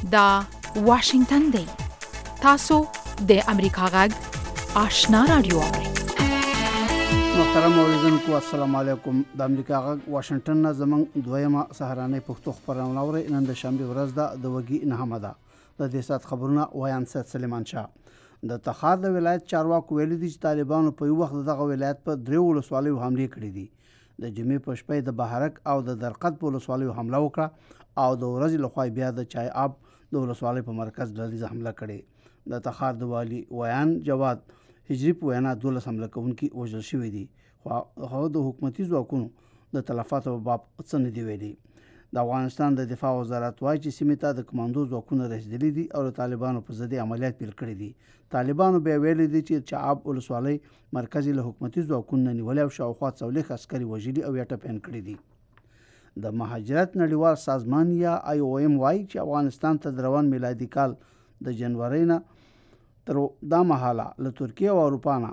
دا واشنگتن دی تاسو د امریکا غږ آشنا رادیو محترم اوریدونکو السلام علیکم د امریکا غږ واشنگتن نه زمونږ دویمه سهارنۍ پښتو خبرونه اورئ نن د شنبه ورځ ده د وګي نهمه ده د دې سات خبرونه وایان سید سلیمان شاه د تخار د ولایت چارواکو ویلي دي چې طالبانو په یو وخت دغه ولایت په درې ولسوالیو حمله کړې دي د جمعې په شپه د بهارک او د درقد په ولسوالیو حمله وکړه او د ورځې لخوا بیا د چای آب د ولسوالۍ په مرکز ډلیزه حمله کړې د تخار د والي ویان جواد هجری په وینا 12 حمله کوونکي وژل شوي دي خو هغه د حکومتي ځواکونو د تلفاتو په باب څه نه دی ویلي د افغانستان د دفاع وزارت وايي چې سیمې ته د کمانډو ځواکونه رسیدلي دي او د طالبانو په ضد عملیات پیل کړي دي طالبانو بیا ویلي دي چې چعاب ولسوالۍ مرکزي له حکومتي ځواکونو نیولې او شاوخوا 40 عسکري وژلي او یا ټپيان کړي دي د مهاجرت نړیوال سازمان یا IOM وايي چې افغانستان ته د روان میلادي کال د جنوري نه تر دا مهاله له ترکیه او اروپا نه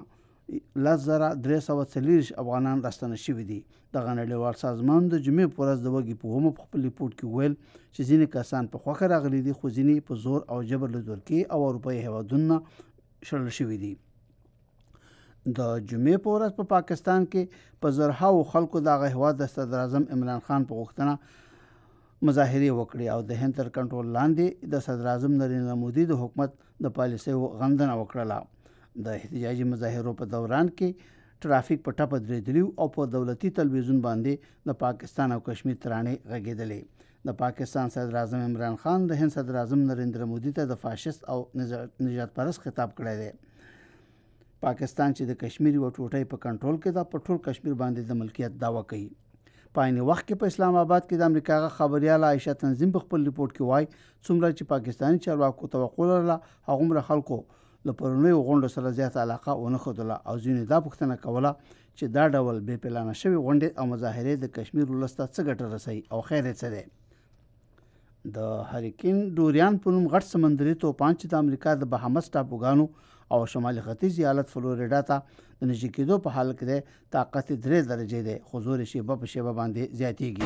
1340 افغانان راستنه شوي دي دغه نړیوال سازمان د جمعې په ورځ د وګي په هم په خپل ریپورت کې ویل چې ځینې کسان په خوخه راغلي دي خو ځینې په زور او جبر له ترکیه او اروپایي هیوادونو شړل شوي دي د جمعې په ورځ په پاکستان کې په زرهاو خلکو دغه هیواد د صدر اعظم عمران خان په غوښتنه مظاهرې وکړي او د هند تر کنټرول لاندې د صدر اعظم نریندرا مودي د حکومت د پالیسۍ غندنه وکړه د احتجاجي مظاهرو په دوران کې ټرافیک په ټپه درېدلی او په دولتي تلویزیون باندې د پاکستان او کشمیر ترانې غږېدلې د پاکستان صدر اعظم عمران خان د هند صدر اعظم نریندرا مودي ته د فاشیست او نجات پرست خطاب کړی دی پاکستان چې د کشمیر یو ټوټه په کنټرول کې دا په ټول کشمیر باندې د ملکیت دعوه کوي په عین وخت کې په اسلام آباد کې د امریکا خبريال عائشه تنظیم په خپل ریپورت کې وایي څومره چې پاکستاني چارواکو توقع لرله هغومره خلکو له پرونیو غونډو سره زیاته علاقه ونه ښودله او ځینې دا پوښتنه کوله چې دا ډول بې پلانه شوي غونډې او مظاهرې د کشمیر ولس ته څه ګټه رسوي او خیر یې څه دی د هریکین ډوریان په نوم غټ سمندري طوفان چې د امریکا د بهامس ټاپوګانو او شمالي ختیځ ایالت فلوریډا ته د نږدې کېدو په حال کې دی طاقت 3 درجې دی خو زور یې شیبه په شیبه باندې زیاتېږي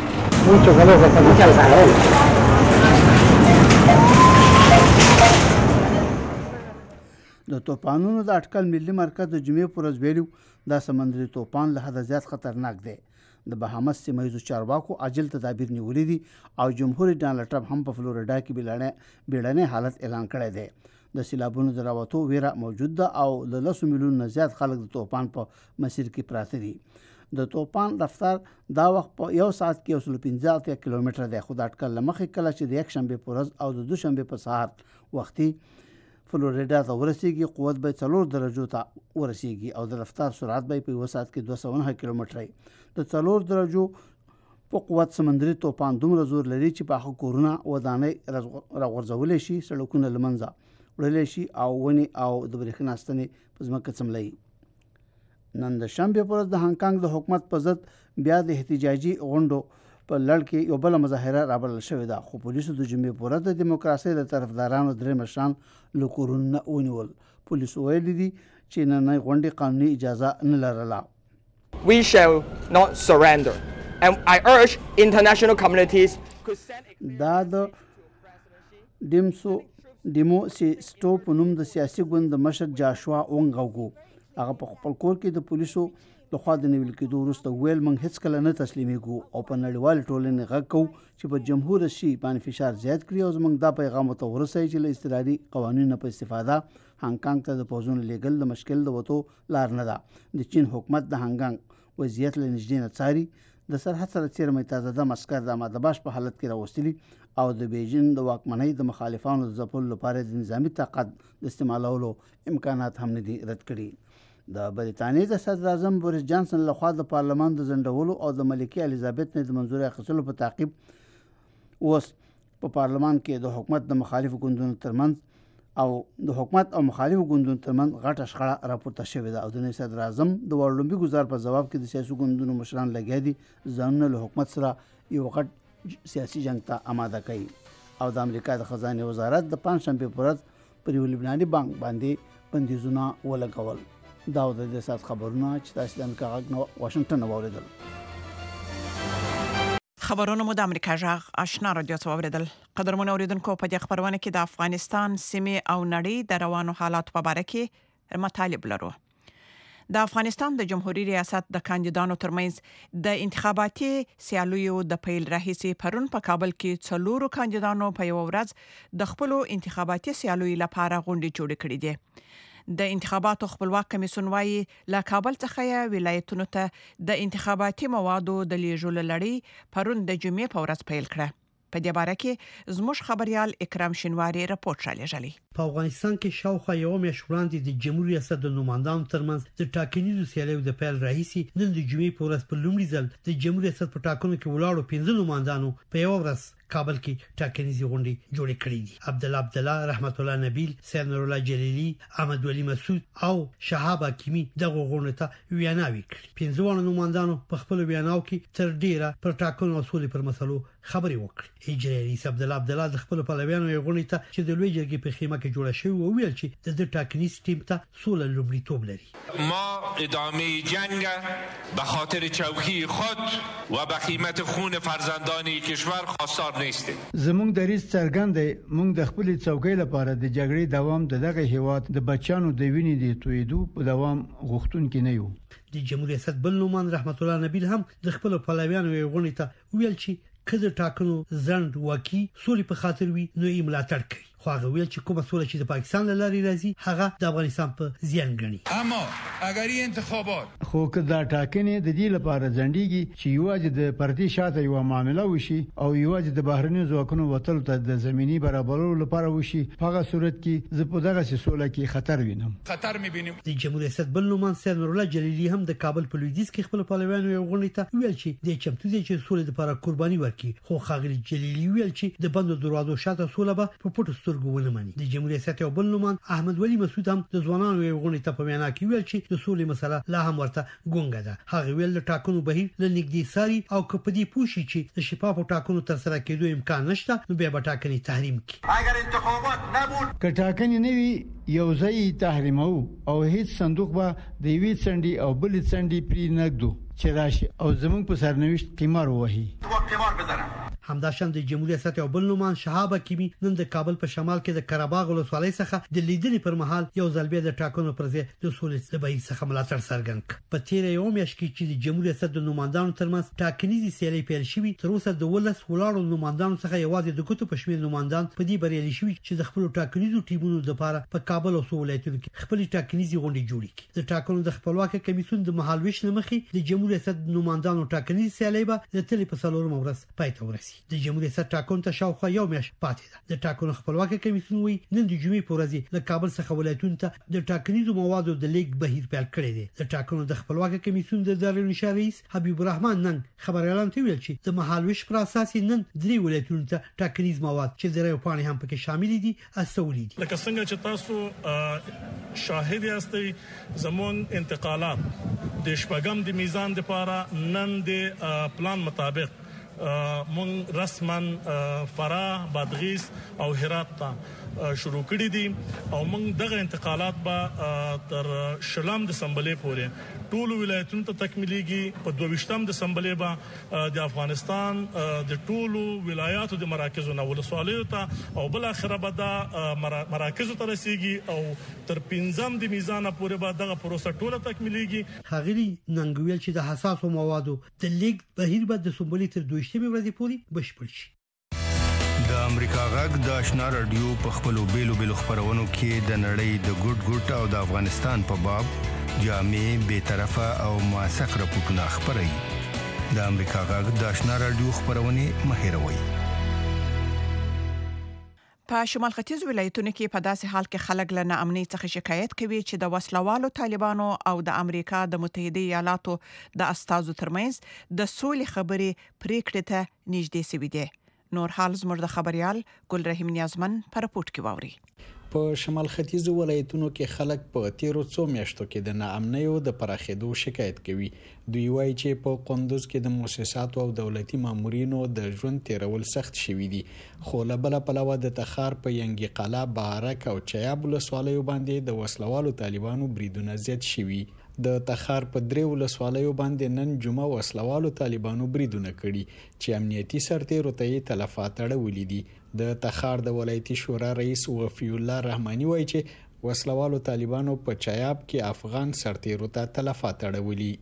د طوفانونو د اټکل ملي مرکز د جمعې پر ورځ ویلو دا سمندري طوفان له حده زیات خطرناک دی د بهامس سیمه ییزو چارواکو عاجل تدابیر نیولي دي او جمهور ډانلډ ټرمپ هم په فلوریډا کې بیړنی حالت اعلان کړی دی د سیلابونو د راوتو ویره موجود ده او له 10 میلیون نه زیات خلک د طوفان په مسیر کې پراته دي د طوفان رفتار دا وخت په یو ساعت کې 115 کیلومتر دی خو د اټکل مخې کله چې د یک شنبه پر ورځ او د دوشنبه په سهار وختي فلوریډا ته ورسیږي قوت به 4 درجو ته ورسیږي او د رفتار سرعت به په یو ساعت کې 209 کیلومتر د 4 درجو په قوت سمندري طوفان دومره زور لري چې په کورونه ودانۍ راغورځولې شي سړکونه لمنځه وړلې شي او ونی او د برېښنا ستنې په ځمکه څملي نن د شنبه پر ورځ د هانګ کانګ د حکومت په ضد بیا د احتجاجي غونډو په لړ کې یو بل مظاهره رابلل شوې ده خو پولیسو د جمعې په ورځ د دیموکراسۍ له طرفدارانو درې مشران له کورونو ونیول پولیسو ویلي دي چې نننۍ غونډې قانوني اجازه نه لرله We shall not surrender and I urge international communities to send دا د ډیموسیسټو په نوم د سیاسي ګوند د مشر جاشوا اونګاوګو هغه په خپل کور کې د پولیسو لخوا د نیول کېدو وروسته ویل موږ هیڅ کله نه تسلیمېږو او په نړیوال ټولنې غږ کوو چې په جمهور شي باندې فشار زیات کړي او زموږ دا پیغام ته ورسوي چې له اضطراري قوانینو په استفاده هانګ کانګ ته د پوځونو لیږل د مشکل د وتو لار نه ده د چین حکومت د هانګ کانګ وضعیت له نږدې نه څاري د سرحد سره څیرمه تازه مسکر د مادباش په حالت کې راوستلي او د بیجین د واکمنۍ د مخالفانو د ځپلو لپاره د نظامی طاقت د استعمالولو امکانات هم نه دي رد کړي د بریتانیې د صدر اعظم بوریس جانسن لخوا د پارلمان د ځنډولو او د ملکه الیزابت نه د منظوري اخیستلو په تعقیب اوس په پارلمان کې د حکومت د مخالفو ګوندونو ترمنځ او د حکومت او مخالفو ګوندونو ترمنځ غټه شخړه راپورته شوې ده او د صدر اعظم د وړاندې گزار په جواب کې د سیاسي ګوندونو مشران لګیا دي ځانونه له حکومت سره یو غټ سیاسي جنگ ته آماده کوي او د امریکا د خزانه وزارت د پنځشنبه په ورځ پر یو لبناني بانک باندې بندیزونه ولګول دا د دې سات خبرونه چې تاسو د امریکا غږ واشنگټن اوریدل خبرونه مو د امریکا جغ آشنا رادیو څو اوریدل. قدرمن اوریدونکو په دې خبرونه کې د افغانستان سیمه او نړۍ د روانو حالات په اړه کې مطالب لرو. د افغانستان د جمهوریت ریاست د کاندیدانو ترمنځ د انتخاباتي سیالیو د پیل راهیسي پرون په کابل کې څلورو کاندیدانو په یو ورځ د خپل انتخاباتي سیالیو لپاره غونډې جوړې کړې دي. د انتخاباتو خپلواک کمیسیون وايي له کابل څخه ولایتونو ته د انتخاباتي موادو د لیږلو لړۍ پرون د جمعې په ورځ پیل کړه. په دې باره کې زموږ خبريال اکرام شینواری راپورټ را لېږلی. په افغانستان کې شاوخوا یو میاشت وړاندې د جمهوریت ریاست د نمائندانو ترمنځ د ټاکنیزو سیالیو د پیل راهیسي نن د جمعې په ورځ په لومړي ځل د جمهوریت ریاست په ټاکنو کې ولاړو 15 نمائندانو په یو ورځ کابل کې ټاکنیزي غونډې جوړې کړې دي. عبدالله رحمت الله نبیل، سید نور الله جلیلی، احمد ولی مسعود او شهاب حکیمی دغه غونډه ته ویناوي کړې. 15 نمائندانو په خپل ویناو کې تر ډیره پر ټاکنو اصول پر مسلو خبري وکړې. اجرایي رئیس عبدالله د خپل پلویانو غونډې ته چې د لوی جرګې په خیمه کې جوړه شوی او ویل چې د ټاکنیز ټیم ته سول لومړیتوب لري. ما ادامه جنگ به خاطر چوکی خود و به قیمت خون فرزندان کشور خواستار نیستیم. زموږ دریځ څرګند دی، موږ د خپل څوکۍ لپاره د جګړې دوام دغه هیواد د بچانو د وینې د تویدو په دوام غوښتونکي نه یو. د جمهوریت ریاست بل نومان رحمت الله نبیل هم د خپل پلویانو غونډې ته ویل چې کله ټاکنو زند وکی سولې په خاطر وي نو یې ملاتړ کوي. خو هغه ویل چې کومه سوله چې د پاکستان له لارې راځي هغه د افغانستان په زیان ګڼي. اما اگر این انتخابات خو که دا ټاکنې د دې لپاره ځنډيږي چې یوازې د پارتي شاته یو معاملې وشي او یوازې د بهرنیو ځواکونو وتل ته د زمینی برابرولو لپاره وشي، په هغه صورت کې زه په دغه سوله کې خطر وینم. خطر می‌بینیم. د جمهوریت ریاست بل نومان سید نور الله جلیلی هم د کابل په لویدیځ کې خپل پلویانو غونډې ته ویل چې د چمتو دي چې سولې لپاره قرباني ورکړي. خو خاغلی جلیلی ویل چې د بندو دروازو شاته سوله به په پټو سترګو ونه مني. د جمهوریت ریاست یو بل نومان احمد ولی مسعود هم د ځوانانو غونډې ته په وینا کې ویل چې د سولې مسله لا هم ورته ګونګه ده. هغه ویل د ټاکنو بهیر له نږدې ساري او کپدي پوښي چې د شفافو ټاکنو تر سره کېدو امکان نشته نو بیا به ټاکنې تحریم کړي. اگر انتخابات نبود که ټاکنې نه وي یو ځای تحریمو او هیڅ صندوق به د وی څنډي او بل څنډي پری نګدو چې راشي او زمونږ په سرنوشت قمار وهي. قمار بزنه. همداشان د جمهوریت ریاست یو بل نومان شهاب حکیمی نن د کابل په شمال کې د قرهباغ ولسوالۍ څخه د لیدنې پر مهال یو ځل بیا د ټاکنو پر ځای د سولې د بهیر څخه ملاتړ څرګند کړ. په تیر یو میاشت کې چې د جمهوریت ریاست د نمائندانو ترمنځ ټاکنیزي سیالي پیل شوې، تر اوسه د ولس ولاړو نمائندانو څخه یوازې د ګوتو په شمېر نمائندان په دې بریالي شوي چې د خپل ټاکنیزو ټیمونو لپاره په کابل او سویل ولایتونو کې خپل ټاکنیزي غونډې جوړې کړي. د ټاکنو د خپلواک کمیسیون د مهالويش لمخې د جمهوریت ریاست نمائندانو ټاکنیزي سیالي به د تلې په څلورم ورځ پای ته ورسي. د جمهوریت ریاست ټاکنو ته شاوخوا یو میاشت پاتې ده. د ټاکنو خپلواک کمیسیون وی نن د جمعې په ورځ له کابل څخه ولایتونو ته د ټاکنیزو موادو د لیک بهیر پیل کړی دی. د ټاکنو د خپلواک کمیسیون د دارالانشا رئیس حبیب الرحمن نن خبريالان ته ویل چې د مهالويش پر اساس نن درې ولایتونو ته ټاکنیز مواد چې درې پانی هم پکې شامل دي استولې دي. لکه څنګه چې تاسو شاهد یاستئ زمون انتقالات د شپږم د میزان لپاره نن د پلان مطابق مون رسمن فراه، بادغیس او هرات ته شروع کړی دي او موږ دغه انتقالات به تر شلم دسمبرې پورې ټول ولایتونو ته تکمیلېږي. په 22 دسمبرې به د افغانستان د ټولو ولایاتو د مراکزو نه ولسوالیو ته او بل اخره به د مراکزو ته رسیږي او تر 15 د میزان پورې به دغه پروسه ټوله تکمیلېږي. خاغلی ننګویل چې د حساسو موادو د لیک بهیر به د سمبولې تر 22 ورځې پورې بشپړ شي. د امریکا غږ د آشنا رادیو په خپلو بیلو خبرونو کې د نړۍ د ګډ او د افغانستان په باب جامع، بی‌طرفه او موثق راپورټونه خبري. د امریکا غږ د آشنا رادیو خبرونه مهیروي. په شمال ختیځ ولایتونو کې په داسې حال کې خلک له ناامنۍ څخه شکایت کوي چې د وسلوالو طالبانو او د امریکا د متحده ایالاتو د استازو ترمنځ د سولې خبرې پریکړې ته نږدې شوې دي. نور حال زموږ د خبريال ګل رحیم نیازمن پر رپورت کې واوري. په شمال ختیځ ولایتونو کې خلک په تیرو څو میاشتو کې د ناامنیو د پراخېدو شکایت کوي. دوی وایي چې په قندوز کې د مؤسساتو او دولتي مامورینو د ژوند تیرول سخت شوي دي. خو له بل پلوه د تخار په ینګي قلعه، بارک او چیاب ولسوالیو باندې د وسلوالو طالبانو بریدونه زیات شوي. د تخار په درې ولسوالیو باندې نن جمعه وسلوالو طالبانو بریدونه کړي چې امنیتي سرتیرو ته یې تلفات اړولي دي. د تخار د ولایتي شورا رئیس وفي الله رحماني وایي چې وسلوالو طالبانو په چایاب کې افغان سرتیرو ته تلفات اړولي.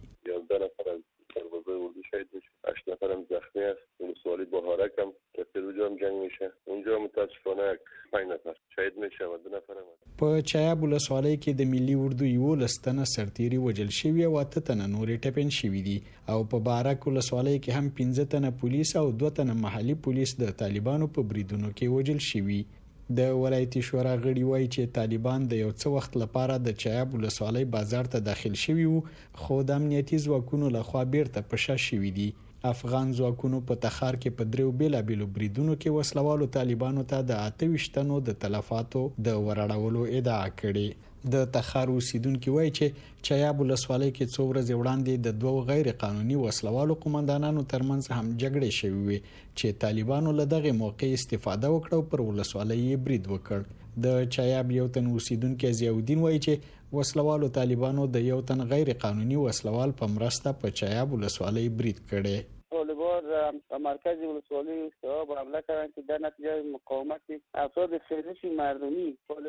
زخمی است. ولسوالی بهارک هم که روزا هم جنگ میشه. اونجا متاسفانه 5 نفر شهید میشه و 2 نفر هم. په چایاب ولسوالۍ کې د ملي اردو 11 تنه سرتیري وژل شوي او 8 تنه نورې ټپین شوي دي او په بارک ولسوالۍ کې هم 15 تنه پولیس او 2 تنه محلي پولیس د طالبانو په بریدونو کې وژل شوي. د ولایتي شورا غړي وایي چې طالبان د یو څه وخت لپاره د چایاب ولسوالۍ بازار ته داخل شوي وو خو د امنیتي ځواکونو لخوا بیرته په شا شوي دي. افغان ځواکونو په تخار کې په دریو بیلابیلو بریدونو کې وسلوالو طالبانو ته د 28 تنو د تلفاتو د ورړولو ادعا کړې. د تخار اوسیدونکو وایي چې چایاب ولسوالۍ کې څو ورځې وړاندې د 2 غیر قانوني وسلوالو قومندانانو ترمنځ هم جګړې شوې وې چې طالبانو له دغه موقع استفاده وکړه پر ولسوالۍ برید وکړ. د چایاب یو تن اوسیدونکو ضیاءالدین وایي چې وسلوالو طالبانو د یو تن غیر قانوني وسلوال په مرسته په چایاب ولسوالۍ برید کړي. طالبان مرکز ولسوالی استواب حمله کردند که در نتیجه مقاومت افراد خیزش مردمی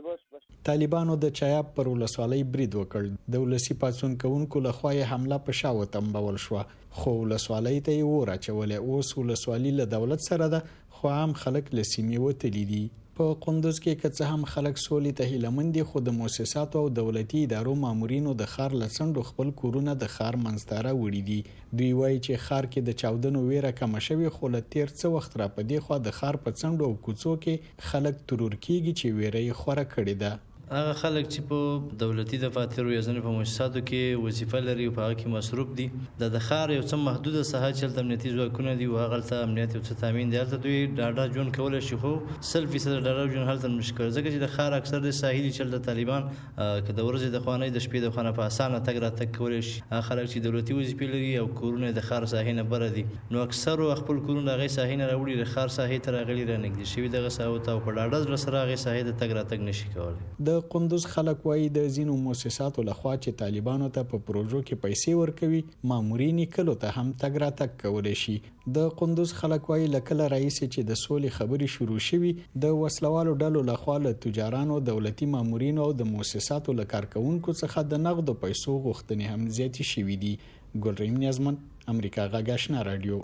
طالبانو د چایاب پر ولسوالۍ برید وکړ. د ولسی پاڅون کوونکو لخوا یې حمله په شا وتمبول شو خو ولسوالۍ ته یې ورچولې. اوس ولسوالۍ له دولت سره ده خو عام خلک له سیمې وتلي دي. په قندوز کې که څه هم خلک سولې ته هیلهمند دي خو د مؤسساتو او دولتي ادارو مامورینو د ښار له څنډو خپل کورونه د ښار منځ ته راوړي دي. دوی وایي چې ښار کې د چاودنو ویره کمه شوې خو له تیر څه وخت را په دې خوا د ښار په څنډو او کوڅو کې خلک ترور کېږي چې ویره یې خوره کړې ده. هغه خلک چې په دولتي دفاترو یا ځنې په مؤسساتو کې وظیفه لري او په هغه کې مصروف دي د ښار یو څه محدوده ساحه چې امنیتي ځواکونه دي او هغه ته امنیت یو څه تامین دی هلته دوی ډاډه ژوند کولی شي خو 100% ډاډه ژوند هلته نشي کولی ځکه چې د ښار اکثر د ساحلي چې د طالبان که د ورځې د خوانۍ د شپې د خوانه په اسانه تګ راتګ کولی شي. هغه خلک چې دولتي وظیفې لري او کورونه د ښار ساحې نه بره دي نو اکثر خپل کورونه هغې ساحې نه راوړي د ښار ساحې ته راغلي رانږدې شوي دغه ساحو ته او په ډاډه زړه سره هغې ساحې ته تګ راتګ نشي کولی. د قندوز خلک وایي د ځینو مؤسساتو لخوا چې طالبانو ته په پروژو کې پیسې ورکوي مامورین کلو ته هم تګ راتګ کولی شي. د قندوز خلک وایي له کله راهیسې چې د سولې خبرې شروع شوي د وسلوالو ډلو لخوا له تجارانو دولتي مامورینو او د مؤسساتو له کارکونکو څخه د نغدو پیسو غوښتنې هم زیاتې شوي دي. ګلریم نیازمن امریکا غږ آشنا رادیو.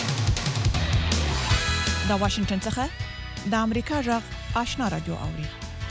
د واشنگټن څخه د امریکا غږ آشنا رادیو اوري.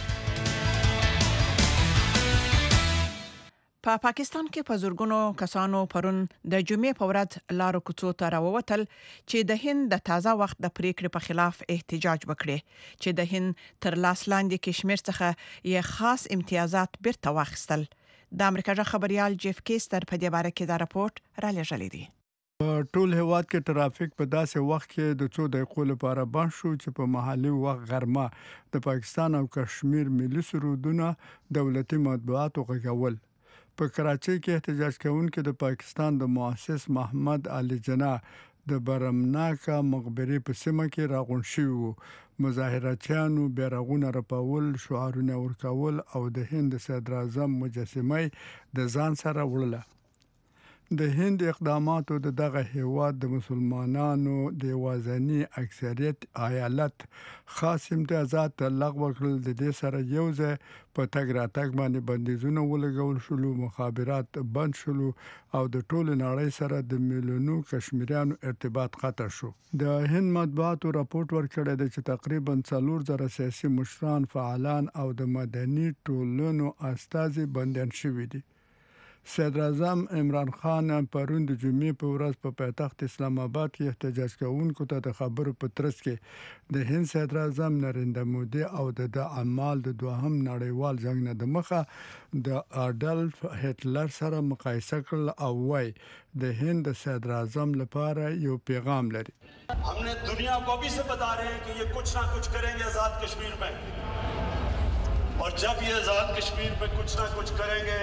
په پاکستان کې په زورګونو کسانو پرون د جمعې په ورځ لارو کوڅو ته راووتل چې د هند د تازه وخت د پریکړې په خلاف احتجاج وکړي چې د هند تر لاس لاندې کشمیر څخه یې خاص امتیازات بیرته واخیستل. د امریکا ژغ خبريال جيف کیستر په دې باره کې دا راپورټ را لېږلی دی. ټول هواد کې ترافیک په داسې وخت کې د څو دقیقو لپاره بند شو چې په محلي وخت غرمه د پاکستان او کشمیر ملي سرودونه دولتي مطبوعاتو غږول. په کراچۍ کې احتجاج کوونکي د پاکستان د مؤسس محمد علي جناح د برمناکا مقبره په سیمه کې راغون شوي وو. مظاهراتیانو بیرغونه رپول، شعارونه ورکول او د هند صدر اعظم مجسمه د ځان سره وړله. د هند اقداماتو د دغه هیواد د مسلمانانو د وازنی اکثریت ایالت خاص امتیازات لغوه کړل. د دې سره یو ځای په تګ راتګ باندې بندیزونه ولګول شول، مخابرات بند شول او د ټول نړۍ سره د میلیونو کشمیریانو ارتباط قطع شو. د هند مطبوعاتو راپورټ ورکړی دی چې تقریبا 4,000 سیاسي مشران، فعالان او د مدني ټولنو استازي بندیان شوي دي. صدر اعظم عمران خان پرون د جمعې په ورځ په پایتخت اسلام آباد کې احتجاج کوونکو ته د خبرو په ترڅ کې د هند صدر اعظم نریندر مودي او د اعمال د دوهم نړیوال جنگ نه د مخه د اډلف هټلر سره مقایسه کړل او وایي د هند صدر اعظم لپاره یو پیغام لري. हमने दुनिया को भी से बता रहे हैं कि ये कुछ ना कुछ करेंगे आजाद कश्मीर में और जब ये आजाद कश्मीर में कुछ ना कुछ करेंगे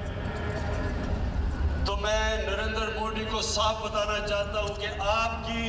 तो मैं नरेंद्र मोदी को साफ बताना चाहता हूं कि आपकी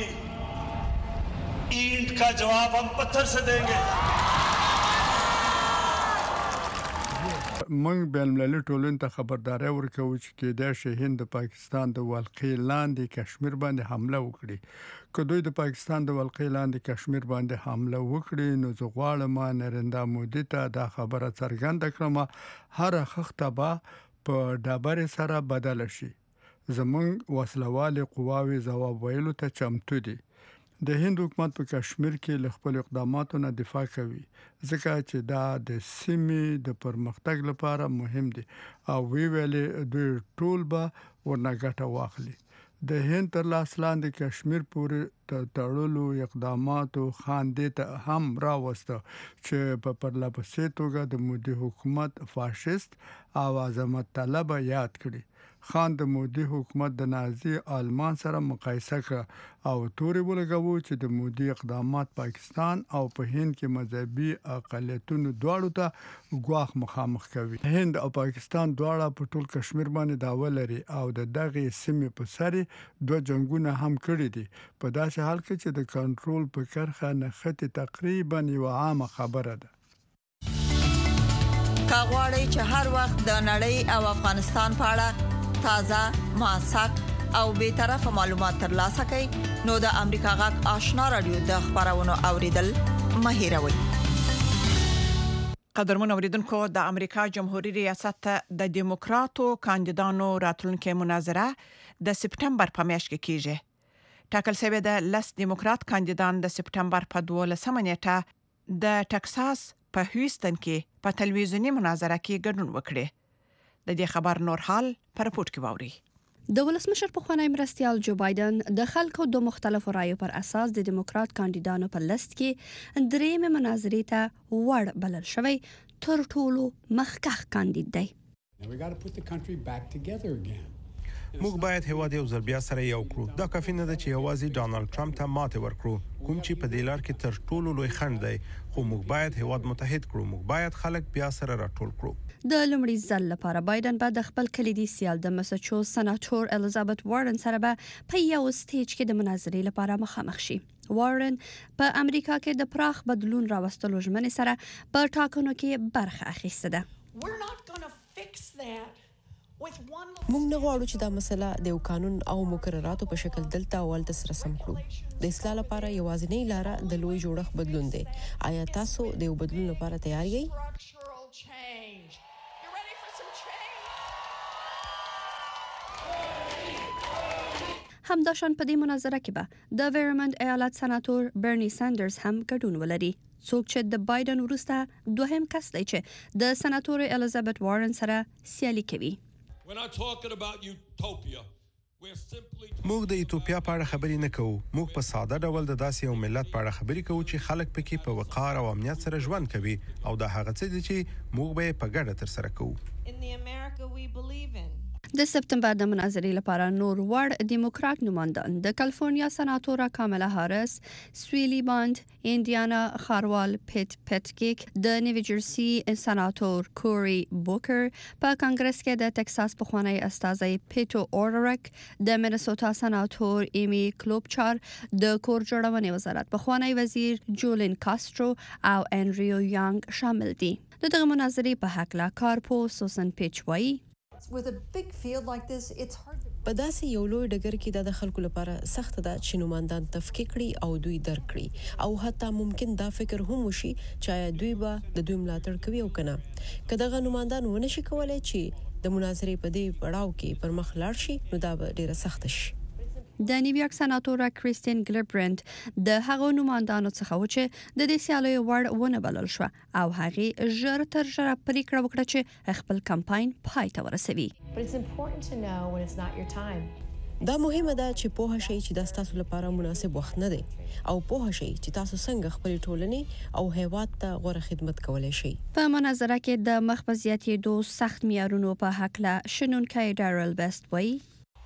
ईंट का जवाब हम पत्थर से देंगे. موږ بین المللي ټولنې ته خبرداري ورکوو چې کېدای شي هند د پاکستان د ولقې لاندې کشمیر باندې حمله وکړي. که دوی د پاکستان د ولقې لاندې کشمیر باندې حمله وکړي نو زه غواړم نریندرا مودي ته دا خبره څرګنده کړم هر خخته به په ډبرې سره بدل شي. زموږ وسلوالې قواوې ځواب ویلو ته چمتو دي. د هند حکومت په کشمیر کې له خپل اقداماتو نه دفاع کوي ځکه چې دا د سیمې د پرمختګ لپاره مهم دي او ویلې دوی ټول به ورنه ګټه واخلي. د هند تر لاس لاندې کشمیر پورې تړلو اقداماتو خاندې ته هم راوسته چې په پرلپسې توګه د مودي حکومت فاشیست او عظمت طلب یاد کړي. خان د مودي حکومت د نازي آلمان سره مقایسه کړ او توري ولګاوه چې د مودي اقدامات پاکستان او په هند کې مذهبي اقلیتونو دواړو ته ګواښ مخامخ کوي. هند او پاکستان دواړه په ټول کشمیر باندې داوا لري او د دغه سیمې په سر دوه جنگونه هم کړي دي. په داسې حال کې چې د کنټرول په کرخه نښتې تقریبا یو عامه خبره ده. کاغوري چې هر وخت د نړۍ او افغانستان په اړه تازه موثق او به طرفه معلومات ترلاسه کړئ نو د امریکا غږ آشنا رادیو د خبرونو اوریدل مهیروي. قدرمن اوریدونکو د امریکا جمهوریت ریاست د دیموکراتو کاندیدانو راتلونکو مناظره د سپټمبر په میاشت کې کیږي. ټاکل شوی د لس دیموکرات کاندیدان د سپټمبر په 12 نیټه د ټکساس په هیوستن کې په تلویزیونی مناظره کې ګډون وکړي. د دې خبر نور حال پر پورت کې واوري. د ولسمشر په خوانی مرستيال جو بایدن د خلکو د مختلفو رایو پر اساس د دیموکرات کاندیدانو په لست کې درېمه مناظرې ته وړ بلل شوی تر ټولو مخکښ کاندید دی. موږ باید هیواد یو ځل بیا سره یو کړو. دا کافي نه ده چې یوازې ډانلډ ټرمپ ته ماته ورکړو کوم چې په دې لار کې تر ټولو لوی خنډ دی. خو موږ باید هیواد متحد کړو. موږ باید خلک بیا سره راټول کړو. د لومړي ځل لپاره بایدن به د خپل کلیدي سیال د مساچوس سناتور الیزابت وارن سره به په یو سټیج کې د مناظرې لپاره مخامخ شي. وارن په امریکا کې د پراخ بدلون راوستلو ژمنې سره په ټاکنو کې برخه اخیسته ده. موږ نه غواړو چې دا مسله د یو قانون او مقرراتو په شکل دلته اولته سره سم کړو. د اصلاح لپاره یوازینۍ لاره د لوی جوړښت بدلون دی. آیا تاسو د یو بدلون لپاره تیار یئ؟ همداشان په دې مناظره کې به د ویرمنټ ایالت سناتور برنی ساندرز هم ګډون ولري. څوک چې د بایدن وروسته دوهم کس دی چې د سناتور الیزابت وارن سره سیالي کوي. موږ د ایتوپیا په اړه خبرې نه کوو. موږ په ساده ډول د داسې یو ملت په اړه خبرې کوو چې خلک پکې په وقار او امنیت سره ژوند کوي او دا هغه څه دي چې موږ به په ګډه تر سره کوو. د سپتمبر د مناظرې لپاره نور وړ دیموکرات نمایندان د کالیفورنیا سناتوره کاملا هارس، سویلی باند، انډیانا خاروال پیټ پټکیک، د نیو جرسي سناتور کوري بوکر، په کانګرس کې د ټکساس په خوانی استازي پیټو اورریک، د مینیسوټا سناتور ایمی کلوبچار، د کور جوړونې وزارت په خوانی وزیر جولین کاسترو او انډریو یانګ شامل دي. دغه مناظرې په حق لا کارپو سوسن پیچ وایي په داسې یو لوی ډګر کې د خلکو لپاره سخت ده چې نوماندان تفکیک کړي او دوی درک کړي او حتی ممکن دا فکر هم وشي چې دوی به د دوی ملاتړ کوي او کنه. که دغه نوماندان ونه شي کولای چې د مناظرې په دې پړاو کې پر مخ لاړ شي نو دا به ډیره سخت شي. د نیویارک سناتوره کریستین ګلبرند د هغو نوماندانو څخه و چې د دې سیالیو وړ ونه بلل شو او هغه ژر تر ژره پریکړه وکړه چې خپل کمپاین پای ته ورسوي. دا مهمه ده چې پوه شئ چې دا تاسو لپاره مناسب وخت نه دی او پوه شئ چې تاسو څنګه خپل ټولنې او هیواد ته غوره خدمت کولای شئ. په مناظره کې د مخبزیاتي دو سخت معیارونو په حق لا شنونکي ډارل بیسټ وایي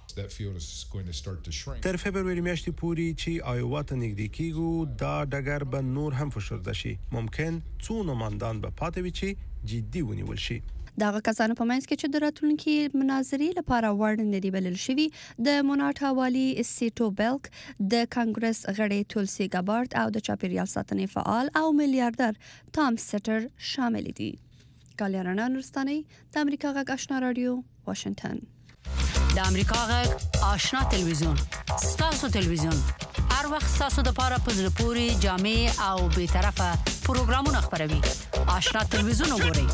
تر فبرवरी میاشتې پورې چې آیوا ته نږدې کیږو دا ډګر به نور هم فشرده شي. ممکن څو نوماندان به پاتې وي چې جدي ونیول شي. دغه کسانو په منځ کې چې د راتلونکي مناظرې لپاره وړ نه دي بلل شوي د موناټا والی سیټو بیلک، د کانګرس غړي تولسی ګابارد او د چاپیریال ساتنې فعال او میلیاردر تام سټر شامل دي. ښکالي رڼا نورستاني د امریکا غږ آشنا رادیو واشنگټن. د امریکا غږ آشنا تلویزیون ستاسو تلویزیون هر وخت ستاسو د پاره په زړه پوري جامع او به طرفه پروګرامونه خبروي. آشنا تلویزیون وګورئ.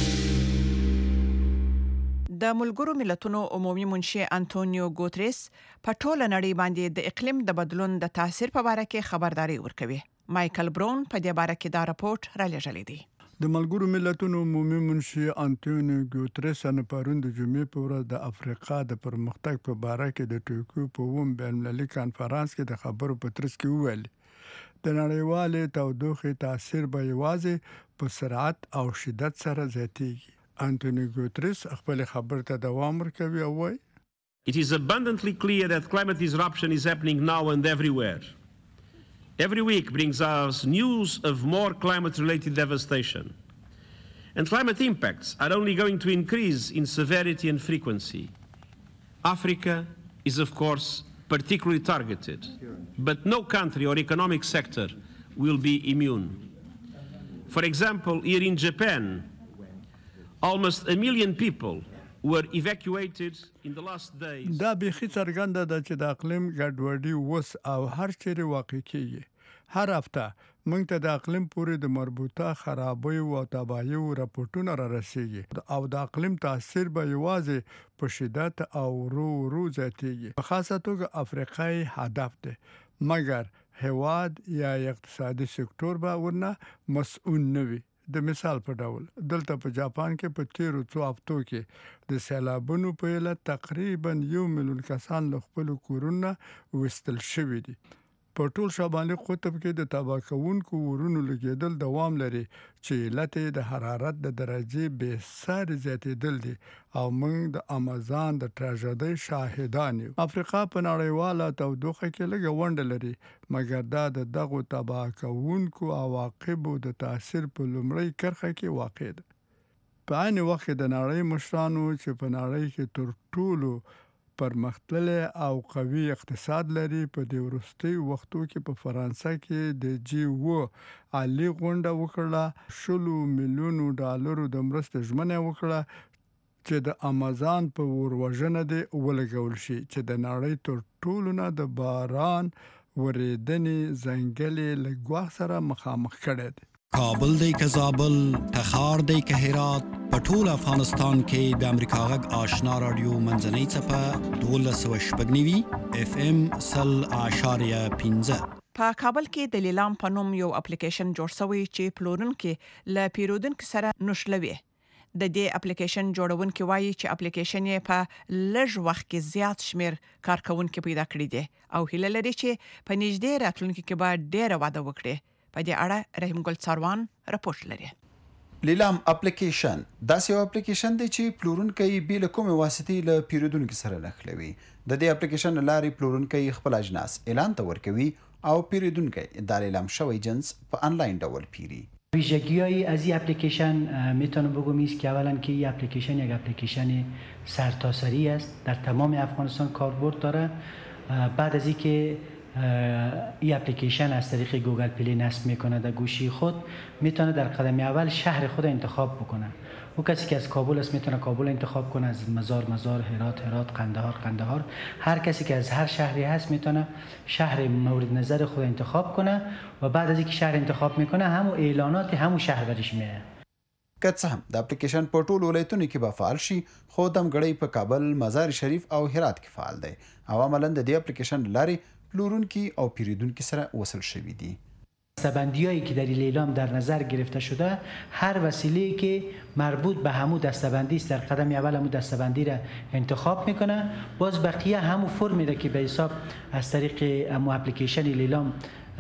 د ملګرو ملتونو عمومي منشي انټونیو ګوتریس په ټوله نړۍ باندې د اقلیم د بدلون د تاثیر په اړه کې خبرداري ورکوي. مایکل برون په دې اړه کې دا راپورټ را لېږلی دی. د ملګرو ملتونو عمومي منشي انټونیو ګوتریس نن پرون د جمعې په ورځ د افریقا د پرمختګ په اړه کې د ټوکیو په بین المللي کانفرنس کې د خبرو په ترڅ کې وویل د نړیوالې تودوخې تاثیر به یوازې په سرعت او شدت سره زیاتېږي. انټونیو ګوتریس خپل خبر ته دوام ورکوي او وايي It is abundantly clear that climate disruption is happening now and everywhere. Every week brings us news of more climate-related devastation. And climate impacts are only going to increase in severity and frequency. Africa is, of course, particularly targeted, but no country or economic sector will be immune. For example, here in Japan, almost 1 million people were evacuated in the last days. دا بيخي څرګنده ده چې د اقلیم ګډوډي وس او هر چیرې واقع کیږي. هر هفته موږ ته د اقلیم پورې د مربوطه خرابۍ او تباہي راپورټونه را رسیږي او د اقلیم تاثیر به یوازې په شدت او ورو زیاتېږي. په خاصه توګه افریقای هدف ده مګر هواد یا اقتصادي سکتور به ورنه مسؤل نه وي. د مثال په ډول دلته په جاپان کې په تیرو څو هفتو کې د سیلابونو په علت تقریبا 1 میلیون کسان له خپل کورونه وستل شوي دي. په ټول شمالي قطب کې د تباه کوونکو ورونو لګیدل دوام لري چې علت د حرارت د درجه به سر زیاتېدل دي او موږ د امازون د تراژیدي شاهدان یو. افریقا په نړیواله تودوخه کې لږه ونډه لري مګر دا د دغه تباه کوونکو عواقبو د تاثیر په لومړی کرخه کې واقع ده. په عین وخت د نړۍ مشرانو چې په نړۍ کې تر ټولو پرمختللی او قوي اقتصاد لري په دې وروستي وختو کې په فرانسه کې د G20 عالی غونډه وکړه 10 میلیون ډالر د مرستې ژمنه وکړه چې د امازون په وروژنه دی ولګول شي چې د نړۍ تر ټولو نه د باران ورېدنې ځنګلې لګوا سره مخامخ کړي دي. کابل دی که زابل تخار دی که هرات په ټول افغانستان کې د امریکا غږ آشنا رادیو منځنۍ څپه 1290 FM 0.15. په کابل کې د لیلام په نوم یو اپلیکیشن جوړ شوی چې پلورونکو له پیرودونکو سره نښلوي. د دې اپلیکیشن جوړونکو وایي چې اپلیکیشن یې په لږ وخت کې زیات شمیر کارکونکو پیدا کړی دي او هیله لري چې په نږدې راتلونکي کې به ډېر واده وکړي. په دې اړه رحیم ګل څاروان راپورټ لري. لیلام اپلیکیشن داسې یو اپلیکیشن دی چې پلورونکي بیل کومه واسطې له پیرودونکو سره نښلوي. د دې اپلیکیشن لارې پلورونکي خپل اجناس اعلان ته ورکوي او پیرودونکي د لیلام شوی جنس په آنلاین ډول پیری. ویژگی‌های از این اپلیکیشن میتونم بگم است که اولا که این اپلیکیشن یک اپلیکیشن سرتاسری است، در تمام افغانستان کاربرد داره. بعد از اینکه این اپلیکیشن از طریق گوگل پلی نصب میکنه در گوشی خود میتونه در قدم اول شهر خود انتخاب بکنه. او کسی که از کابل است میتونه کابل انتخاب کنه، از مزار هرات قندهار هر کسی که از هر شهری هست میتونه شهر مورد نظر خود انتخاب کنه و بعد از اینکه شهر انتخاب میکنه همون اعلانات همون شهر برش میاد. که څه هم د اپلیکیشن په ټولو ولایتونو کې به فعال شي خو دمګړی په کابل، مزار شریف او هرات کې فعال دی او عملاً د دې اپلیکیشن لارې پلورونکي او پیرودونکي سره وصل شوي دي. دستبندی‌هایی که در لیلام در نظر گرفته شده هر وسیله‌ای که مربوط به همون دستبندی است در قدم اول همون دستبندی را انتخاب میکنه. باز بقیه همون فرمی را که به حساب از طریق همون اپلیکیشن لیلام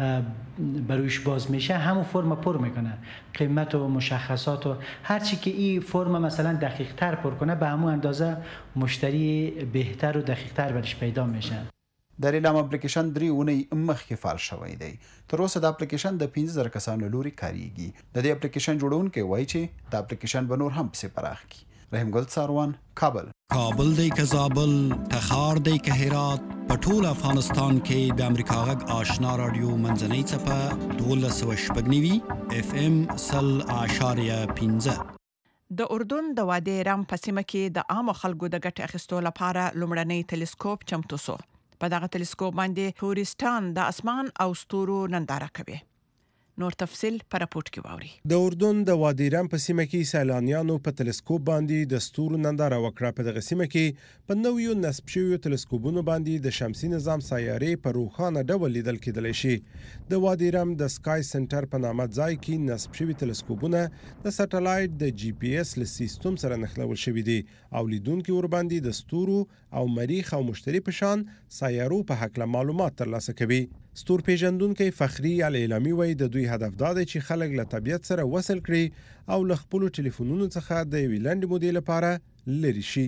برویش باز میشه همون فرم پر میکنه، قیمت و مشخصات و هر چی که این فرم مثلا دقیق تر پر کنه به همون اندازه مشتری بهتر و دقیق تر برش پیدا میشه. د لیلام اپلیکیشن 3 اونۍ مخکې فعال شوی دی. تر اوسه د اپلیکیشن د 15000 کسانو لوري کاریږي. د دې اپلیکیشن جوړونکي وایي چې د اپلیکیشن به نور هم پسې پراخ کی. رحیم ګل څاروان، کابل. کابل دی که زابل تخار دی که هرات په ټول افغانستان کې د امریکا غږ آشنا رادیو منځنۍ څپه 1290 FM 0.15. د اردن د وادي رام په سیمه کې د عام خلکو د ګټې اخیستو لپاره لومړنی ټلسکوپ چمتو شو. په دغه ټلسکوپ باندې تورستان د اسمان او ستورو ننداره کوي. نور تفصيل پر راپورټ کې واوري. د اردن د وادي رام په سیمه کې سیلانیانو په ټلسکوپ باندې د ستورو ننداره وکړه. په دغه سیمه کې په نویو نصب شویو ټلسکوپونو باندې د شمسي نظام سیارې په روښانه ډول لیدل کېدلی شي. د وادي رام د سکای سنټر په نامه ځای کې نصب شوي ټلسکوپونه د سټلایټ د جی پی اس له سیستم سره نښلول شوي دي او لیدونکي ورباندې د ستورو او مریخ او مشتري په شان سیارو په هکله معلومات ترلاسه کوي. ستور پیژندونکو فخری الاعلامی وایي د دوی هدف دا دی چې خلک له طبیعت سره وصل کړي او له خپل ټلیفونونو څخه د یوې لنډې مودې لپاره لري شي.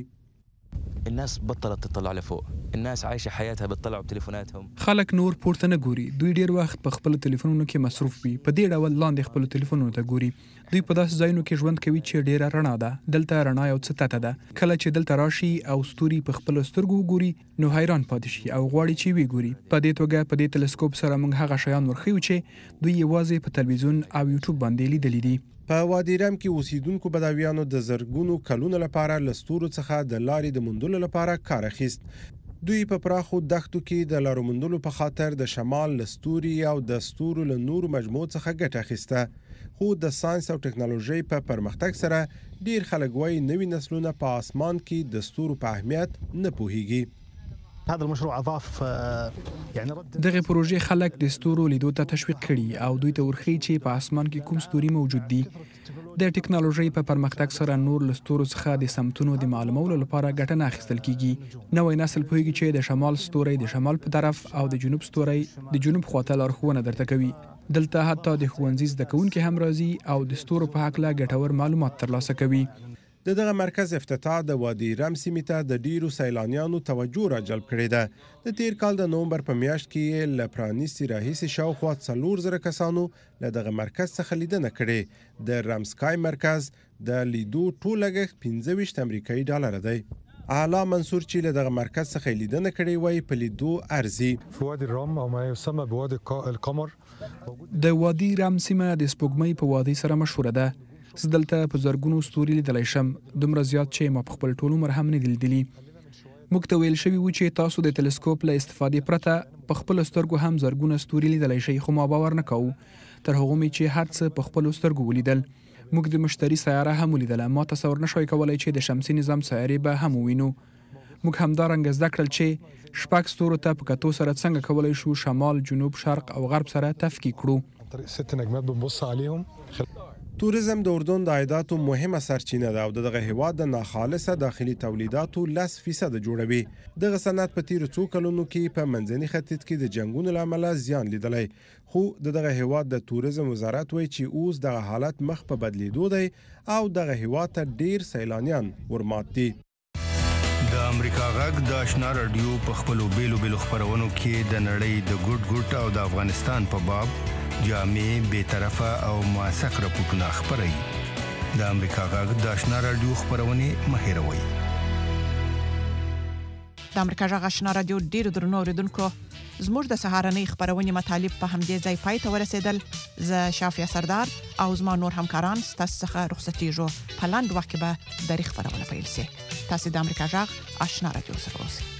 الناس بطلت تطلع لفوق، الناس عايشه حياتها بتطلعوا بتليفوناتهم. خلک نور پورته نه ګوري، دوی ډیر وخت په خپل ټلیفونونو کې مصروف وي. په دې ډول لاندې خپل ټلیفونونو ته ګوري. دوی په داسې ځایونو کې ژوند کوي چې ډیره رڼا ده. دلته رڼا یو څه تته ده. کله چې دلته راشي او ستوري په خپل سترګو ګوري نو حیران پاتې شي او غواړي چې وی ګوري. په دې توګه په دې ټلسکوپ سره موږ هغه شیان ورخیو چې دوی یوازې په تلویزیون او یوټیوب باندې لیدلي دي. په وادي رام کې اوسیدونکو بداویانو د زرګونو کلونو لپاره لستورو څخه د لارې د موندلو لپاره کار اخیست. دوی په پراخو دښتو کې د لارو موندلو په خاطر د شمال لستوري او د ستورو له نورو مجموعو څخه ګټه اخیسته. خو د ساينس او ټکنالوژي په پرمختګ سره ډیر خلک وايي نوي نسلونه په اسمان کې د ستورو په اهمیت نه پوهیږي. هذا المشروع اضاف يعني دغه پروژې خلک د ستورو لیدو ته تشویق کړي او دوی ته ورخي چې په اسمان کې کوم ستوري موجود دي. د ټکنالوژي په پرمختګ سره نور لستورو څخه د سمتونو د معلومولو لپاره ګټه نه اخیستل کیږي. نوې نسل پوهیږي چې د شمال ستوري د شمال په طرف او د جنوب ستوري د جنوب خواته لارښوونه درته کوي. دلته حتی د ښوونځي زده کوونکي هم راځي او د ستورو په حق لا ګټور معلومات ترلاسه کوي. د دغه مرکز افتتاح د وادي رام سیمې ته د ډیرو سیلانیانو توجه را جلب کړې ده. د تیر کال د نومبر په میاشت کې له پرانیستي راهیسې شاوخوا 4000 کسانو له دغه مرکز څخه لیدنه کړې. د رام سکای مرکز د لیدو ټول لګښت 25 امریکایي ډالر دی. اعلی منصور چې له دغه مرکز څخه لیدنه کړې وای په لیدو ارزي. وادي رام او ما يسمى بوادي القمر. د وادي رام سیمه د سپوږمۍ په وادي سره مشهوره ده. زدلته په زرګونو ستوري لیدلای شم، دومره زیات چې ما په خپل ټول عمر هم نه لیدلي. موږ ته ویل شوي و چې تاسو د ټلسکوپ له استفادې پرته په خپل سترګو هم زرګونه ستوري لیدلای شئ، خو ما باور نه کوو. تر هغه مې چې هر څه په خپل سترګو ولیدل. موږ د مشتري سیاره هم ولیدله. ما تصور نشوای کولای چې د شمسي نظام سیارې به هم ووینو. موږ همدارنګه زده کړل چې شپږ ستورو ته په کتو سره څنګه کولی شو شمال، جنوب، شرق او غرب سره تفکیک کړو. 6 نجمات بنبص عليهم. توریزم د اردن د عایداتو مهمه سرچینه ده او دغه هیواد د ناخالصه داخلي تولیداتو 10% جوړوي. دغه صنعت په تیر څو کلونو کې په منځني ختیځ کې د جنگونو لامل زیان لیدلی، خو دغه هیواد د توریزم وزارت وایي چې اوس دغه حالت مخ په بدلیدو دی او دغه هیواد ته ډیر سیلانیان ورمات دي. د امریکا غږ د آشنا رادیو په خپلو بیلو خپرونو کې د نړۍ د ګډ او د افغانستان په باب جامع، بی‌طرفه او موثق راپورټونه خپروي. د امریکا غږ د آشنا رادیو خپرونې مه هېروئ. د امریکا غږ آشنا رادیو ډیرو درنو اوریدونکو، زموږ د سهارنۍ خپرونې مطالب په همدې ځای پای ته ورسېدل. زه شافیا سردار او زما نور همکاران ستاسو څخه رخصتېږو. په لاندې وخت کې به د خپرونه پیل شي. تاسو د امریکا غږ آشنا رادیو سره اوسئ.